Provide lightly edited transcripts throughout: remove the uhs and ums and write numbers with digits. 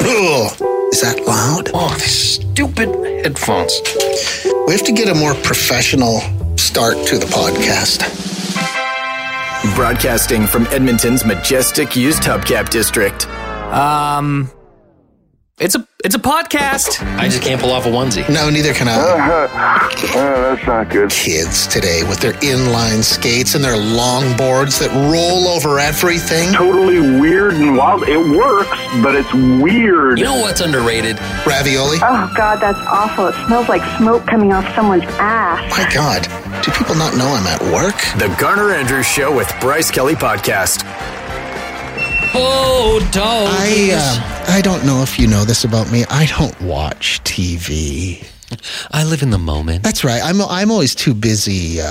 Is that loud? Oh, these stupid headphones. We have to get a more professional start to the podcast. Broadcasting from Edmonton's majestic used hubcap district. It's a podcast. I just can't pull off a onesie. No, neither can I. That's not good. Kids today with their inline skates and their long boards that roll over everything. Totally weird and wild. It works, but it's weird. You know what's underrated? Ravioli? Oh, God, that's awful. It smells like smoke coming off someone's ass. My God, do people not know I'm at work? The Garner Andrews Show with Bryce Kelly Podcast. Oh, dogs. I don't know if you know this about me. I don't watch TV. I live in the moment. That's right. I'm always too busy.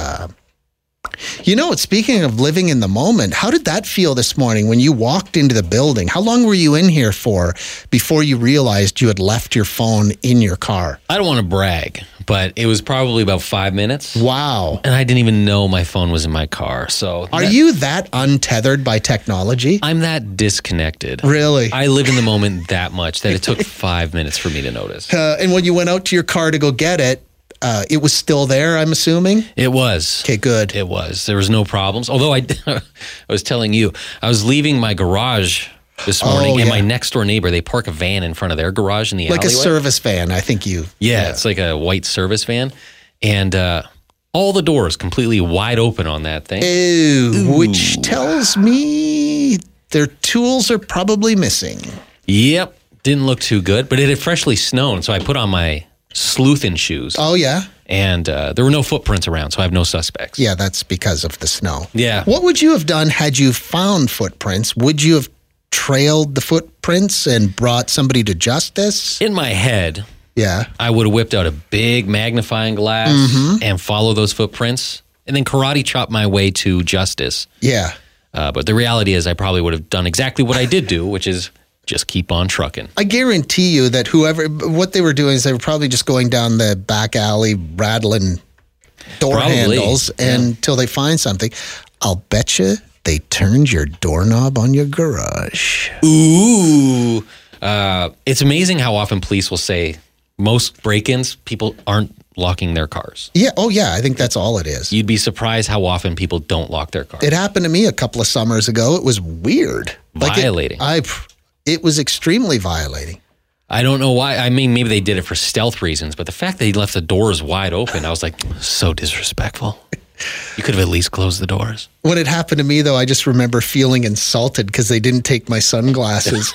You know what? Speaking of living in the moment, how did that feel this morning when you walked into the building? How long were you in here for before you realized you had left your phone in your car? I don't want to brag, but it was probably about 5 minutes. Wow. And I didn't even know my phone was in my car. So Are you that untethered by technology? I'm that disconnected. Really? I live in the moment that much that it took 5 minutes for me to notice. And when you went out to your car to go get it, it was still there, I'm assuming? It was. Okay, good. It was. There was no problems. Although I was telling you, I was leaving my garage this morning, and my next door neighbor, they park a van in front of their garage in the like alleyway. a service van, I think you. Yeah, it's like a white service van. And all the doors completely wide open on that thing. Ooh, which tells me their tools are probably missing. Yep. Didn't look too good, but it had freshly snowed, so I put on my sleuthin' shoes. Oh, yeah? And there were no footprints around, so I have no suspects. Yeah, that's because of the snow. Yeah. What would you have done had you found footprints? Would you have trailed the footprints and brought somebody to justice? In my head, Yeah. I would have whipped out a big magnifying glass and follow those footprints and then karate chop my way to justice. Yeah. But the reality is I probably would have done exactly what I did do, which is just keep on trucking. I guarantee you that what they were doing is they were probably just going down the back alley, rattling door handles until they find something. I'll bet you they turned your doorknob on your garage. Ooh. It's amazing how often police will say most break-ins, people aren't locking their cars. Yeah. Oh, yeah. I think that's all it is. You'd be surprised how often people don't lock their cars. It happened to me a couple of summers ago. It was weird. Violating. It was extremely violating. I don't know why. I mean, maybe they did it for stealth reasons, but the fact that he left the doors wide open, I was like, so disrespectful. You could have at least closed the doors. When it happened to me, though, I just remember feeling insulted because they didn't take my sunglasses.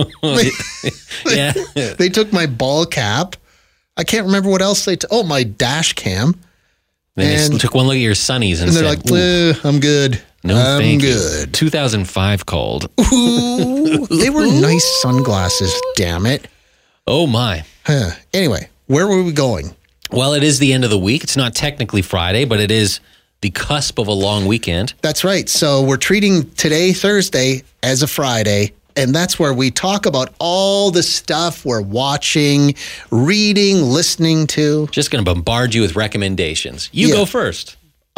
Yeah. They took my ball cap. I can't remember what else they took. Oh, my dash cam. Then they took one look at your sunnies and they're said, like, I'm good. no, I'm thank good. you. 2005 called. Ooh, they were nice sunglasses, damn it. Oh, my. Huh. Anyway, where were we going? Well, it is the end of the week. It's not technically Friday, but it is the cusp of a long weekend. That's right. So we're treating today, Thursday, as a Friday. And that's where we talk about all the stuff we're watching, reading, listening to. Just going to bombard you with recommendations. You go first.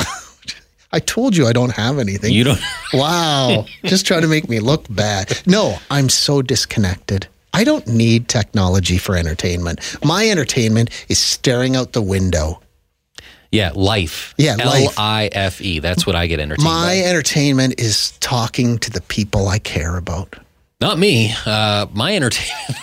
I told you I don't have anything. You don't. Wow. Just trying to make me look bad. No, I'm so disconnected. I don't need technology for entertainment. My entertainment is staring out the window. Yeah, life. Yeah, life. Life. That's what I get entertained My by. entertainment is talking to the people I care about. Not me. My entertainment.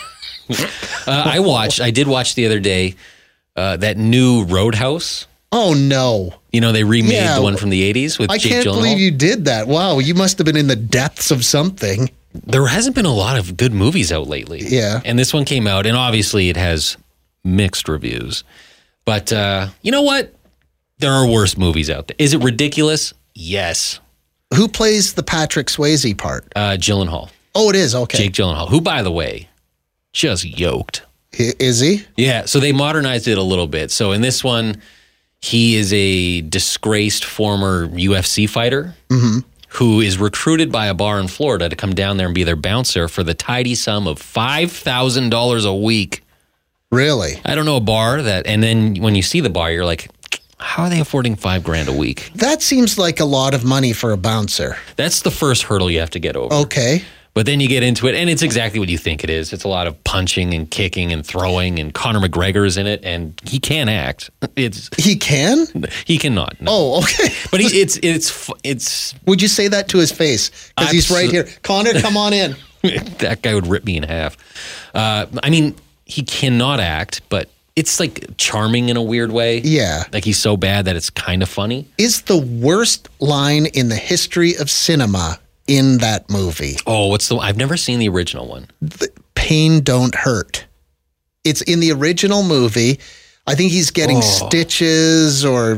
I did watch the other day that new Roadhouse. Oh, no. You know, they remade the one from the 80s with I Jake can't Gyllenhaal. believe you did that. Wow, you must have been in the depths of something. There hasn't been a lot of good movies out lately. Yeah. And this one came out, and obviously it has mixed reviews. But you know what? There are worse movies out there. Is it ridiculous? Yes. Who plays the Patrick Swayze part? Gyllenhaal. Oh, it is? Okay. Jake Gyllenhaal, who, by the way, just yoked. Is he? Yeah, so they modernized it a little bit. So in this one, he is a disgraced former UFC fighter who is recruited by a bar in Florida to come down there and be their bouncer for the tidy sum of $5,000 a week. Really? I don't know a bar that, and then when you see the bar, you're like, how are they affording $5,000 a week? That seems like a lot of money for a bouncer. That's the first hurdle you have to get over. Okay. But then you get into it, and it's exactly what you think it is. It's a lot of punching and kicking and throwing, and Conor McGregor's in it, and he can act. He can? He cannot. No. Oh, okay. But it's. Would you say that to his face? Because he's right here. Conor, come on in. That guy would rip me in half. I mean, he cannot act, but it's like charming in a weird way. Yeah. Like he's so bad that it's kind of funny. Is the worst line in the history of cinema in that movie? Oh, I've never seen the original one. Pain don't hurt. It's in the original movie. I think he's getting stitches or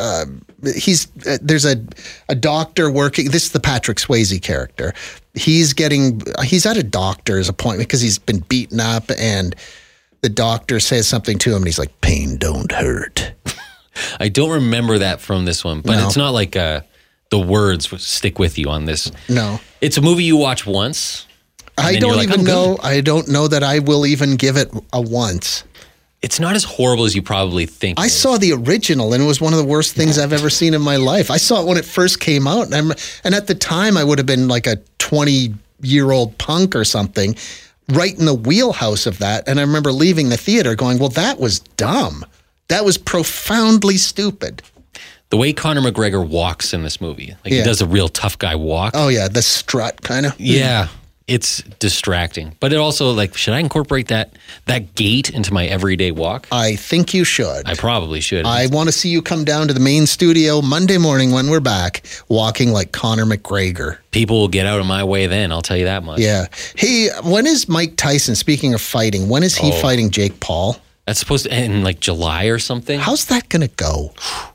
there's a doctor working. This is the Patrick Swayze character. He's at a doctor's appointment because he's been beaten up, and the doctor says something to him and he's like, pain don't hurt. I don't remember that from this one, but it's not like the words stick with you on this. No. It's a movie you watch once. I don't even know. I don't know that I will even give it a once. It's not as horrible as you probably think. I saw the original, and it was one of the worst things I've ever seen in my life. I saw it when it first came out, and at the time I would have been like a 20-year-old punk or something, right in the wheelhouse of that. And I remember leaving the theater going, well, that was dumb. That was profoundly stupid. The way Conor McGregor walks in this movie, he does a real tough guy walk. Oh, yeah, the strut kind of. Yeah. It's distracting. But it also, should I incorporate that gait into my everyday walk? I think you should. I probably should. I want to see you come down to the main studio Monday morning when we're back, walking like Conor McGregor. People will get out of my way then, I'll tell you that much. Yeah. Hey, when is Mike Tyson, speaking of fighting, when is he fighting Jake Paul? That's supposed to end in July or something. How's that going to go?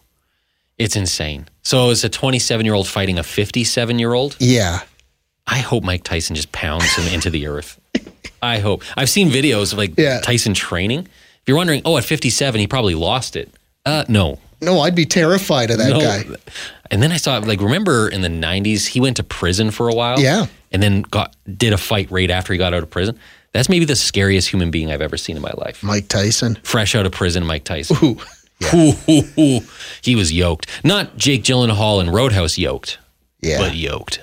It's insane. So it's a 27-year-old fighting a 57-year-old? Yeah. I hope Mike Tyson just pounds him into the earth. I hope. I've seen videos of Tyson training. If you're wondering, at 57, he probably lost it. No. No, I'd be terrified of that guy. And then I saw, remember in the 90s, he went to prison for a while? Yeah. And then did a fight right after he got out of prison. That's maybe the scariest human being I've ever seen in my life. Mike Tyson. Fresh out of prison, Mike Tyson. Ooh. Yeah. Ooh. He was yoked. Not Jake Gyllenhaal and Roadhouse yoked. Yeah. But yoked.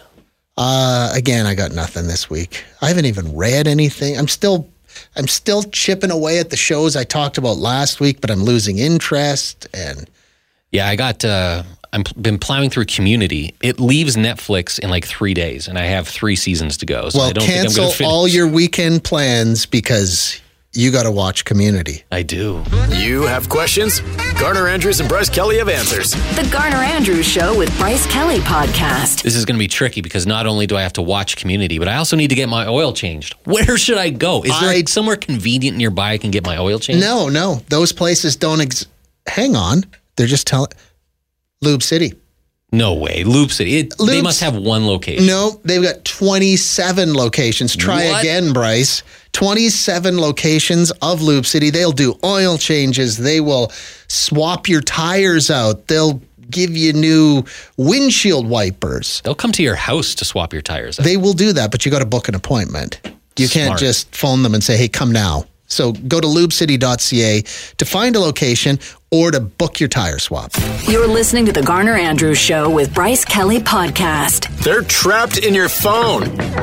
Again, I got nothing this week. I haven't even read anything. I'm still chipping away at the shows I talked about last week, but I'm losing interest. And yeah, I've been plowing through Community. It leaves Netflix in 3 days, and I have 3 seasons to go. So I don't think I'm going to finish. All your weekend plans because you got to watch Community. I do. You have questions? Garner Andrews and Bryce Kelly have answers. The Garner Andrews Show with Bryce Kelly podcast. This is going to be tricky because not only do I have to watch Community, but I also need to get my oil changed. Where should I go? Is there somewhere convenient nearby I can get my oil changed? No. Those places don't hang on. They're just telling... Lube City. No way. Lube City. They must have one location. No, they've got 27 locations. Try again, Bryce. 27 locations of Lube City. They'll do oil changes. They will swap your tires out. They'll give you new windshield wipers. They'll come to your house to swap your tires out. They will do that, but you got to book an appointment. You can't just phone them and say, hey, come now. So go to lubecity.ca to find a location or to book your tire swap. You're listening to the Garner Andrews Show with Bryce Kelly podcast. They're trapped in your phone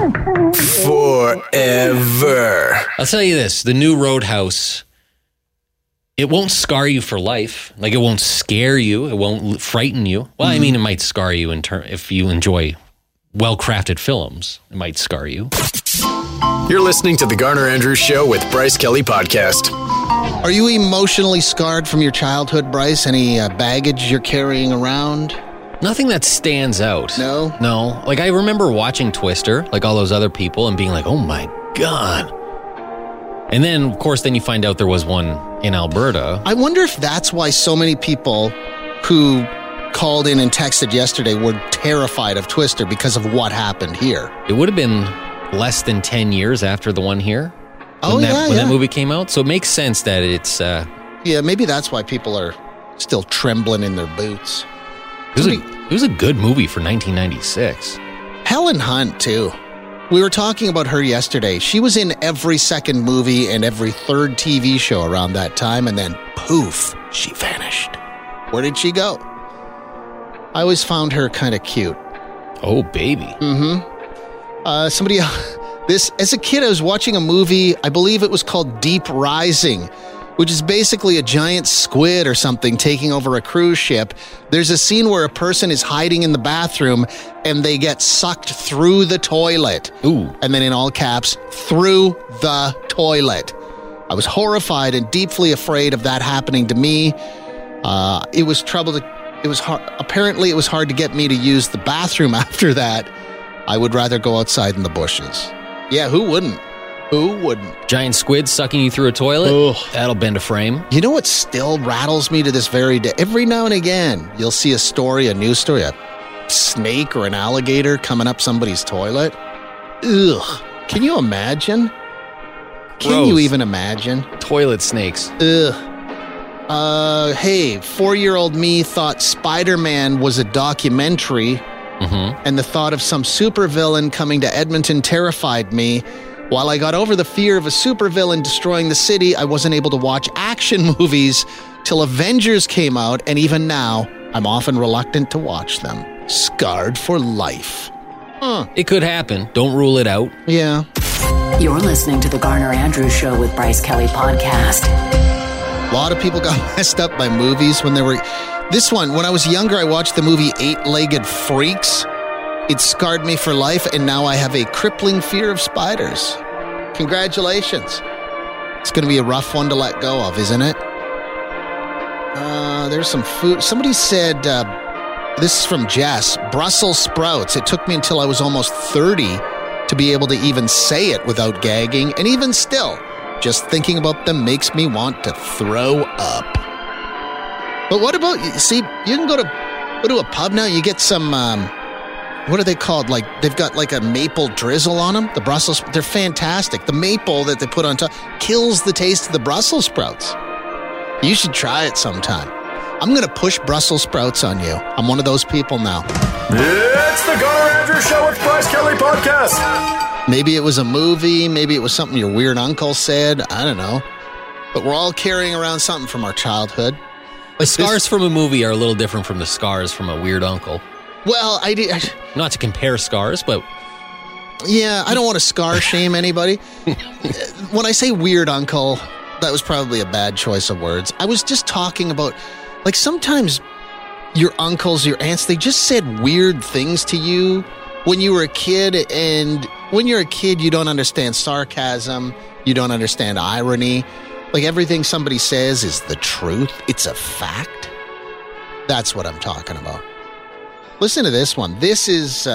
forever. I'll tell you this, the new Roadhouse, it won't scar you for life. It won't scare you. It won't frighten you. Well, I mean, it might scar you if you enjoy well-crafted films. It might scar you. You're listening to the Garner Andrews Show with Bryce Kelly podcast. Are you emotionally scarred from your childhood, Bryce? Any baggage you're carrying around? Nothing that stands out. No? No. I remember watching Twister, all those other people, and being like, oh my God. And then, of course, you find out there was one in Alberta. I wonder if that's why so many people who called in and texted yesterday were terrified of Twister because of what happened here. It would have been less than 10 years after the one here. When that movie came out. So it makes sense that it's... yeah, maybe that's why people are still trembling in their boots. It was a good movie for 1996. Helen Hunt, too. We were talking about her yesterday. She was in every second movie and every third TV show around that time, and then poof, she vanished. Where did she go? I always found her kind of cute. Oh, baby. Mm-hmm. Somebody, as a kid, I was watching a movie, I believe it was called Deep Rising, which is basically a giant squid or something taking over a cruise ship. There's a scene where a person is hiding in the bathroom and they get sucked through the toilet. Ooh. And then in all caps, through the toilet. I was horrified and deeply afraid of that happening to me. It was hard. Apparently, it was hard to get me to use the bathroom after that. I would rather go outside in the bushes. Yeah, who wouldn't? Who wouldn't? Giant squid sucking you through a toilet? Ugh. That'll bend a frame. You know what still rattles me to this very day? Every now and again, you'll see a news story, a snake or an alligator coming up somebody's toilet. Ugh. Can you imagine? Can you even imagine? Toilet snakes. Ugh. Hey, 4-year-old me thought Spider-Man was a documentary, and the thought of some supervillain coming to Edmonton terrified me. While I got over the fear of a supervillain destroying the city, I wasn't able to watch action movies till Avengers came out, and even now, I'm often reluctant to watch them. Scarred for life. It could happen. Don't rule it out. Yeah. You're listening to the Garner Andrews Show with Bryce Kelly Podcast. A lot of people got messed up by movies when they were... This one, when I was younger, I watched the movie Eight-Legged Freaks. It scarred me for life, and now I have a crippling fear of spiders. Congratulations. It's going to be a rough one to let go of, isn't it? There's some food. Somebody said, this is from Jess, Brussels sprouts. It took me until I was almost 30 to be able to even say it without gagging, and even still, just thinking about them makes me want to throw up. But what about, see, you can go to a pub now, you get some... what are they called? Like, they've got like a maple drizzle on them. The Brussels, they're fantastic. The maple that they put on top kills the taste of the Brussels sprouts. You should try it sometime. I'm going to push Brussels sprouts on you. I'm one of those people now. It's the Garner Andrews Show with Bryce Kelly Podcast. Maybe it was a movie. Maybe it was something your weird uncle said. I don't know. But we're all carrying around something from our childhood. The scars from a movie are a little different from the scars from a weird uncle. Well, Not to compare scars, but... Yeah, I don't want to scar shame anybody. When I say weird uncle, that was probably a bad choice of words. I was just talking about, like, sometimes your uncles, your aunts, they just said weird things to you when you were a kid. And when you're a kid, you don't understand sarcasm. You don't understand irony. Like, everything somebody says is the truth. It's a fact. That's what I'm talking about. Listen to this one. This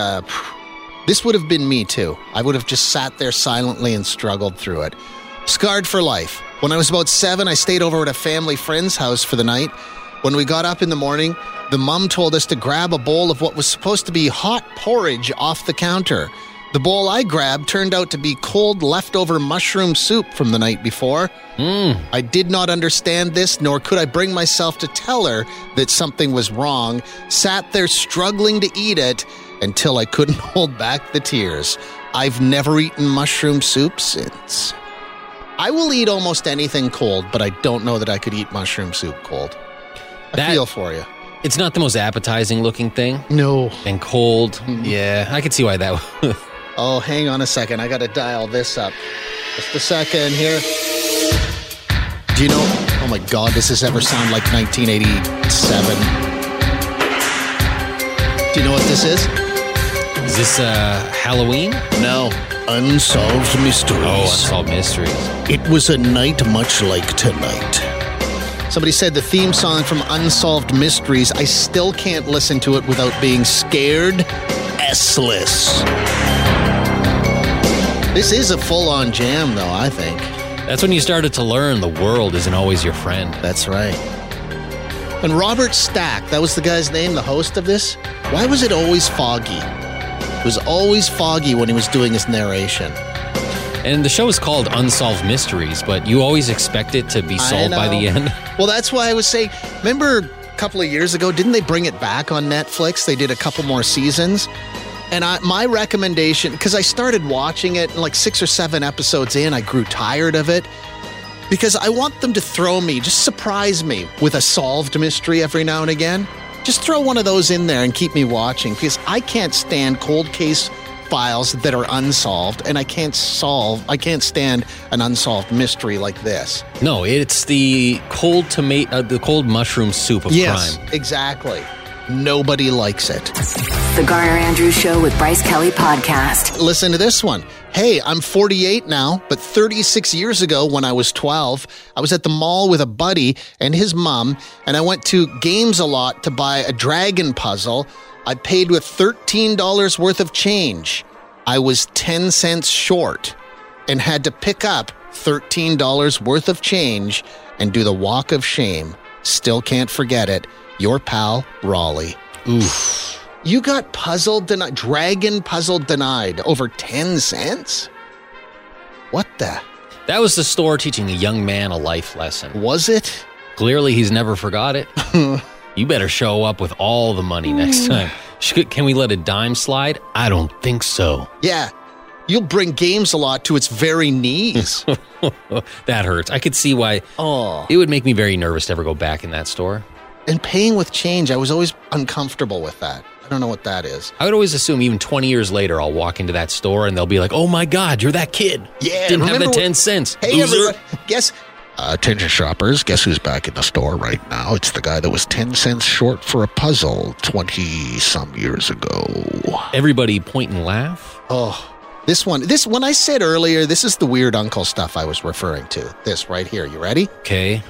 would have been me too. I would have just sat there silently and struggled through it. Scarred for life. When I was about 7, I stayed over at a family friend's house for the night. When we got up in the morning, the mom told us to grab a bowl of what was supposed to be hot porridge off the counter. The bowl I grabbed turned out to be cold leftover mushroom soup from the night before. I did not understand this, nor could I bring myself to tell her that something was wrong. Sat there struggling to eat it until I couldn't hold back the tears. I've never eaten mushroom soup since. I will eat almost anything cold, but I don't know that I could eat mushroom soup cold. I feel for you. It's not the most appetizing looking thing. No. And cold. Yeah, I could see why that would. Oh, hang on a second. I got to dial this up. Just a second here. Do you know... Oh my God, does this ever sound like 1987? Do you know what this is? Is this Halloween? No. Unsolved Mysteries. Oh, Unsolved Mysteries. It was a night much like tonight. Somebody said the theme song from Unsolved Mysteries, I still can't listen to it without being scared S-less. This is a full-on jam, though, I think. That's when you started to learn the world isn't always your friend. That's right. And Robert Stack, that was the guy's name, the host of this. Why was it always foggy? It was always foggy when he was doing his narration. And the show is called Unsolved Mysteries, but you always expect it to be solved by the end. Well, that's why I was saying, remember a couple of years ago, didn't they bring it back on Netflix? They did a couple more seasons. And my recommendation, because I started watching it, and like 6 or 7 episodes in, I grew tired of it. Because I want them to throw me, just surprise me with a solved mystery every now and again. Just throw one of those in there and keep me watching, because I can't stand cold case files that are unsolved, and I can't stand an unsolved mystery like this. No, it's the cold mushroom soup of crime. Exactly. Nobody likes it. The Garner Andrews Show with Bryce Kelly Podcast. Listen to this one. Hey, I'm 48 now, but 36 years ago when I was 12, I was at the mall with a buddy and his mom, and I went to Games a Lot to buy a dragon puzzle. I paid with $13 worth of change. I was 10 cents short and had to pick up $13 worth of change and do the walk of shame. Still can't forget it. Your pal, Raleigh. Oof. You got dragon puzzle denied over 10 cents? What the? That was the store teaching a young man a life lesson. Was it? Clearly, he's never forgot it. You better show up with all the money next time. Can we let a dime slide? I don't think so. Yeah. You'll bring Games a Lot to its very knees. That hurts. I could see why. It would make me very nervous to ever go back in that store. And paying with change, I was always uncomfortable with that. I don't know what that is. I would always assume even 20 years later, I'll walk into that store and they'll be like, oh my God, you're that kid. Yeah. Didn't have the 10 cents. Hey, everybody. Guess. Attention shoppers, guess who's back in the store right now? It's the guy that was 10 cents short for a puzzle 20-some years ago. Everybody point and laugh? Oh, this one, when I said earlier, this is the weird uncle stuff I was referring to. This right here. You ready? Okay.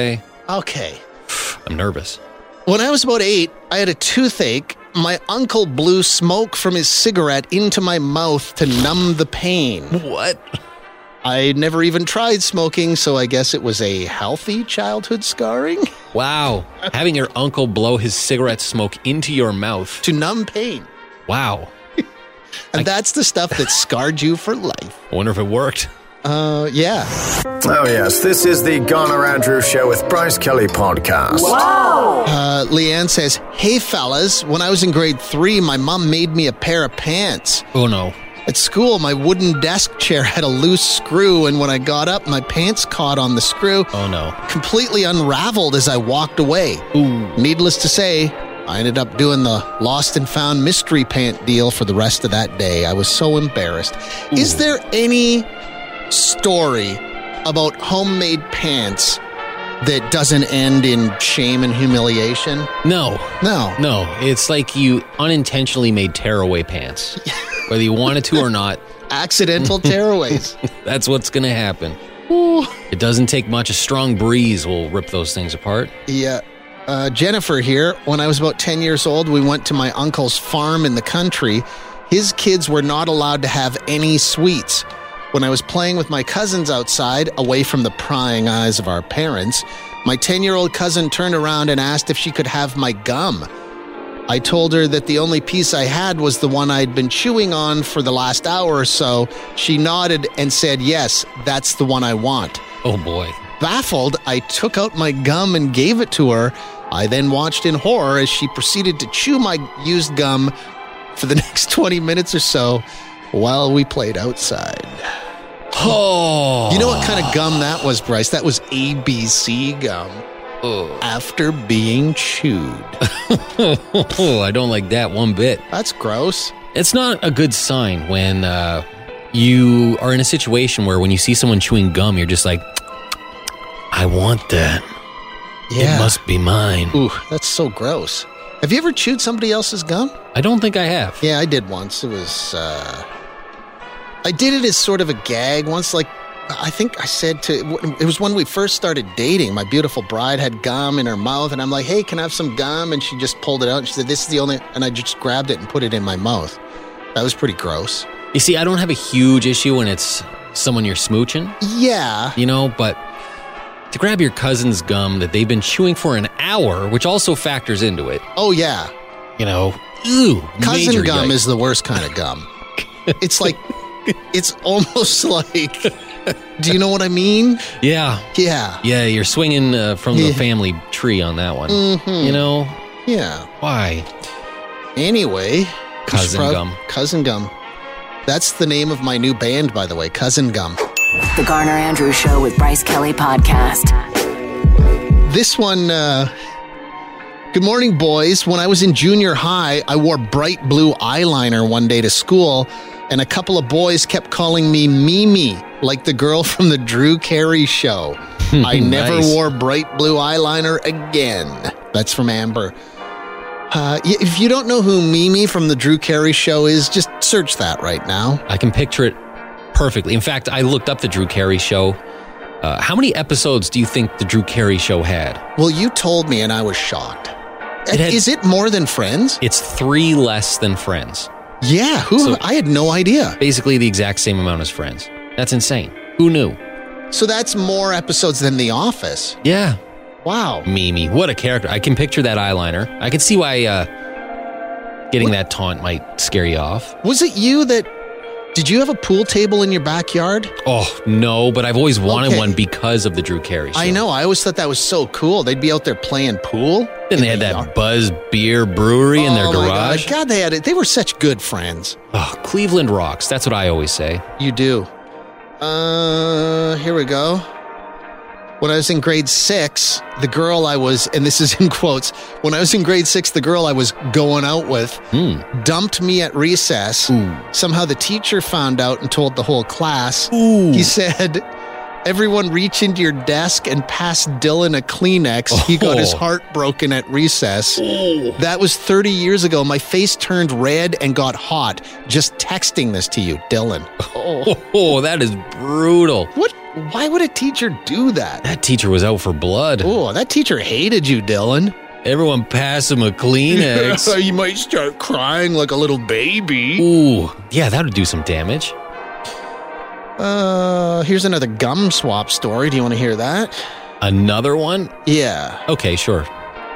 I'm nervous. When I was about 8, I had a toothache. My uncle blew smoke from his cigarette into my mouth to numb the pain. What? I never even tried smoking, so I guess it was a healthy childhood scarring. Wow. Having your uncle blow his cigarette smoke into your mouth. To numb pain. Wow. And that's the stuff that scarred you for life. I wonder if it worked. Yeah. Oh, yes. This is the Garner Andrews Show with Bryce Kelly Podcast. Wow. Leanne says, hey, fellas, when I was in grade 3, my mom made me a pair of pants. Oh, no. At school, my wooden desk chair had a loose screw, and when I got up, my pants caught on the screw. Oh, no. Completely unraveled as I walked away. Ooh. Needless to say, I ended up doing the lost and found mystery pant deal for the rest of that day. I was so embarrassed. Ooh. Is there any story about homemade pants that doesn't end in shame and humiliation? No. It's like you unintentionally made tearaway pants. Whether you wanted to or not. Accidental tearaways. That's what's going to happen. Ooh. It doesn't take much. A strong breeze will rip those things apart. Yeah. Jennifer here. When I was about 10 years old, we went to my uncle's farm in the country. His kids were not allowed to have any sweets. When I was playing with my cousins outside, away from the prying eyes of our parents, my 10-year-old cousin turned around and asked if she could have my gum. I told her that the only piece I had was the one I'd been chewing on for the last hour or so. She nodded and said, yes, that's the one I want. Oh, boy. Baffled, I took out my gum and gave it to her. I then watched in horror as she proceeded to chew my used gum for the next 20 minutes or so while we played outside. Oh. You know what kind of gum that was, Bryce? That was ABC gum. Oh. After being chewed. I don't like that one bit. That's gross. It's not a good sign when you are in a situation where when you see someone chewing gum, you're just like, I want that. Yeah. It must be mine. Ooh, that's so gross. Have you ever chewed somebody else's gum? I don't think I have. Yeah, I did once. It was, I did it as sort of a gag once, like, I think I said it was when we first started dating. My beautiful bride had gum in her mouth, and I'm like, hey, can I have some gum? And she just pulled it out, and she said, this is the only, and I just grabbed it and put it in my mouth. That was pretty gross. You see, I don't have a huge issue when it's someone you're smooching. Yeah. You know, but to grab your cousin's gum that they've been chewing for an hour, which also factors into it. Oh, yeah. You know, ooh, cousin gum yikes. is the worst kind of gum. It's like, it's almost like, do you know what I mean? Yeah. Yeah. Yeah, you're swinging from the family tree on that one. Mm-hmm. You know? Yeah. Why? Anyway. Cousin Gum. Cousin Gum. That's the name of my new band, by the way, Cousin Gum. The Garner Andrews Show with Bryce Kelly Podcast. This one, good morning, boys. When I was in junior high, I wore bright blue eyeliner one day to school. And a couple of boys kept calling me Mimi, like the girl from the Drew Carey show. I never wore bright blue eyeliner again. That's from Amber. If you don't know who Mimi from the Drew Carey show is, just search that right now. I can picture it perfectly. In fact, I looked up the Drew Carey show. How many episodes do you think the Drew Carey show had? Well, you told me and I was shocked. Is it more than Friends? It's 3 less than Friends. Yeah, I had no idea. Basically the exact same amount as Friends. That's insane. Who knew? So that's more episodes than The Office. Yeah. Wow. Mimi, what a character. I can picture that eyeliner. I can see why getting that taunt might scare you off. Was it you that... Did you have a pool table in your backyard? Oh, no, but I've always wanted one because of the Drew Carey show. I know. I always thought that was so cool. They'd be out there playing pool. And they had that Buzz Beer Brewery in their garage. God, they had it. They were such good friends. Oh, Cleveland rocks. That's what I always say. You do. Here we go. When I was in grade 6, the girl I was, and this is in quotes, when I was in grade 6, the girl I was going out with dumped me at recess. Somehow the teacher found out and told the whole class. He said, everyone reach into your desk and pass Dylan a Kleenex. He got his heart broken at recess. That was 30 years ago. My face turned red and got hot just texting this to you, Dylan. Oh, that is brutal. What? Why would a teacher do that? That teacher was out for blood. Oh, that teacher hated you, Dylan. Everyone pass him a Kleenex. You might start crying like a little baby. Ooh, yeah, that would do some damage. Here's another gum swap story. Do you want to hear that? Another one? Yeah. Okay, sure.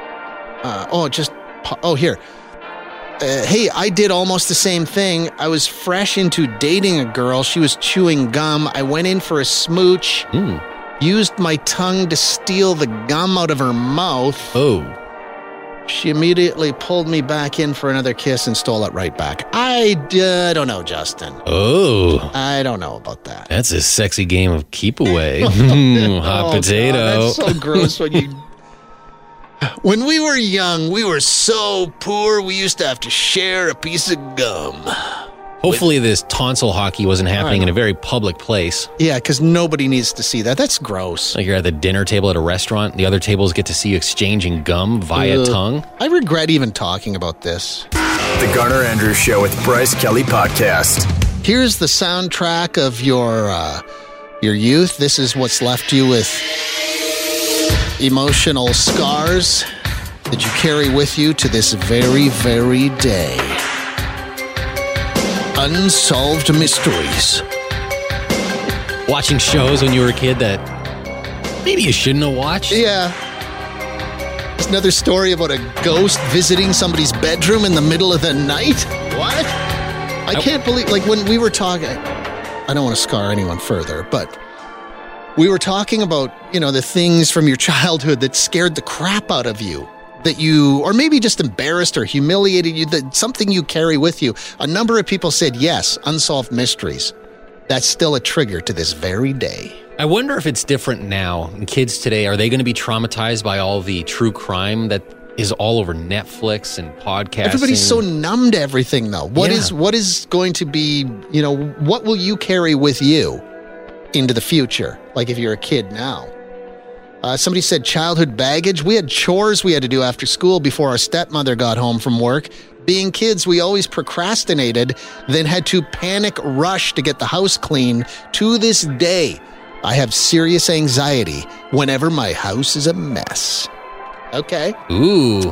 Here. Hey, I did almost the same thing. I was fresh into dating a girl. She was chewing gum. I went in for a smooch. Used my tongue to steal the gum out of her mouth. Oh. She immediately pulled me back in for another kiss and stole it right back. I don't know, Justin. Oh. I don't know about that. That's a sexy game of keep away. Hot potato. God, that's so gross when you... When we were young, we were so poor, we used to have to share a piece of gum. Hopefully this tonsil hockey wasn't happening in a very public place. Yeah, because nobody needs to see that. That's gross. Like you're at the dinner table at a restaurant, the other tables get to see you exchanging gum via tongue. I regret even talking about this. The Garner Andrews Show with Bryce Kelly Podcast. Here's the soundtrack of your youth. This is what's left you with emotional scars that you carry with you to this very, very day. Unsolved mysteries. Watching shows when you were a kid that maybe you shouldn't have watched. Yeah. There's another story about a ghost visiting somebody's bedroom in the middle of the night. What? I can't believe, like when we were talking, I don't want to scar anyone further, but we were talking about, the things from your childhood that scared the crap out of you, that you, or maybe just embarrassed or humiliated you, that something you carry with you. A number of people said, yes, unsolved mysteries. That's still a trigger to this very day. I wonder if it's different now. And kids today, are they going to be traumatized by all the true crime that is all over Netflix and podcasting? Everybody's so numb to everything, though. What is going to be, what will you carry with you into the future? Like if you're a kid now. Somebody said childhood baggage. We had chores we had to do after school before our stepmother got home from work. Being kids, we always procrastinated, then had to panic rush to get the house clean. To this day, I have serious anxiety whenever my house is a mess. Okay. Ooh.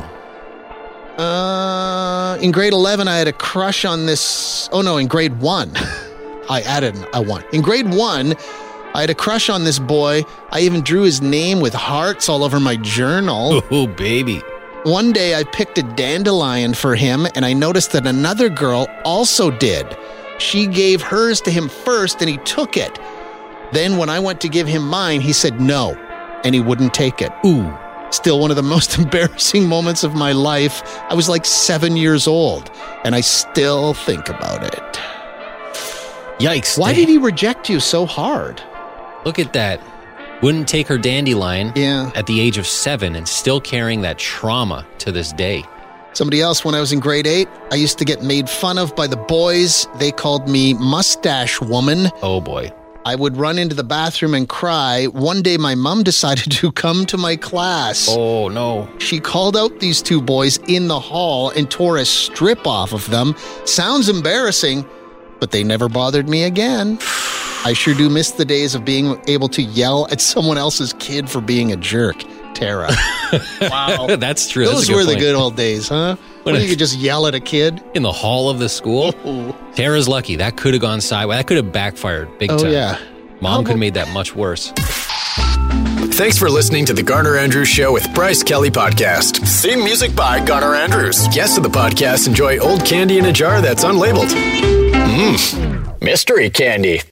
In grade 11, I had a crush on this... Oh, no, in grade 1. I added a 1. In grade 1... I had a crush on this boy. I even drew his name with hearts all over my journal. Oh, baby. One day I picked a dandelion for him, and I noticed that another girl also did. She gave hers to him first, and he took it. Then when I went to give him mine, he said no, and he wouldn't take it. Ooh. Still one of the most embarrassing moments of my life. I was like 7 years old, and I still think about it. Yikes. Why did he reject you so hard? Look at that. Wouldn't take her dandelion at the age of 7 and still carrying that trauma to this day. Somebody else, when I was in grade 8, I used to get made fun of by the boys. They called me Mustache Woman. Oh, boy. I would run into the bathroom and cry. One day, my mom decided to come to my class. Oh, no. She called out these two boys in the hall and tore a strip off of them. Sounds embarrassing, but they never bothered me again. I sure do miss the days of being able to yell at someone else's kid for being a jerk. Tara. Wow. That's true. Those were the good old days, huh? When you could just yell at a kid. In the hall of the school? Tara's lucky. That could have gone sideways. That could have backfired big time. Oh, yeah. Mom could have made that much worse. Thanks for listening to the Garner Andrews Show with Bryce Kelly Podcast. Theme music by Garner Andrews. Guests of the podcast enjoy old candy in a jar that's unlabeled. Mystery candy.